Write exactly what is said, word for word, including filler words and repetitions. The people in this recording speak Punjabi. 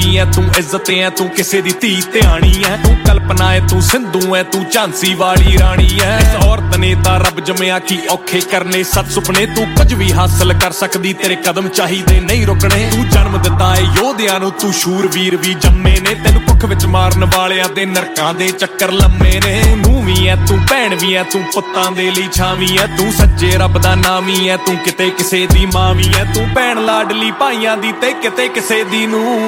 ਰਾਣੀ ਐ ਤੂੰ, ਇੱਜ਼ਤ ਐ ਤੂੰ, ਕਿਸੇ ਦੀ ਧੀ ਧਿਆਣੀ ਐ ਤੂੰ, ਕਲਪਨਾ ਐ ਤੂੰ, ਸਿੰਧੂ ਐ ਤੂੰ, ਝਾਂਸੀ ਵਾਲੀ ਰਾਣੀ ਐ। ਇਸ ਔਰਤ ਨੇ ਤਾਂ ਰੱਬ ਜੰਮਿਆ ਕੀ ਔਖੇ ਕਰਨੇ ਸੱਤ ਸੁਪਨੇ, ਤੂੰ ਕੁਝ ਵੀ ਹਾਸਲ ਕਰ ਸਕਦੀ, ਤੇਰੇ ਕਦਮ ਚਾਹੀਦੇ ਨਹੀਂ ਰੁਕਣੇ। ਤੂੰ ਜਨਮ ਦਿੱਤਾ ਏ ਯੋਧਿਆਂ ਨੂੰ, ਤੂੰ ਸ਼ੂਰਵੀਰ ਵੀ ਜੰਮੇ ਨੇ, ਤੈਨੂੰ ਕੁੱਖ ਵਿੱਚ ਮਾਰਨ ਵਾਲਿਆਂ ਦੇ ਨਰਕਾਂ ਦੇ ਚੱਕਰ ਲੰਮੇ ਨੇ। ਨੂੰ ਵੀ ਐ ਤੂੰ, ਭੈਣ ਵੀ ਐ ਤੂੰ, ਪੁੱਤਾਂ ਦੇ ਲਈ ਛਾਵੀਂ ਐ ਤੂੰ, ਸੱਚੇ ਰੱਬ ਦਾ ਨਾਮੀ ਐ ਤੂੰ, ਕਿਤੇ ਕਿਸੇ ਦੀ ਮਾਂ ਵੀ ਐ ਤੂੰ, ਭੈਣ ਲਾਡਲੀ ਭਾਈਆਂ ਦੀ ਤੇ ਕਿਤੇ ਕਿਸੇ ਦੀ ਨੂੰ।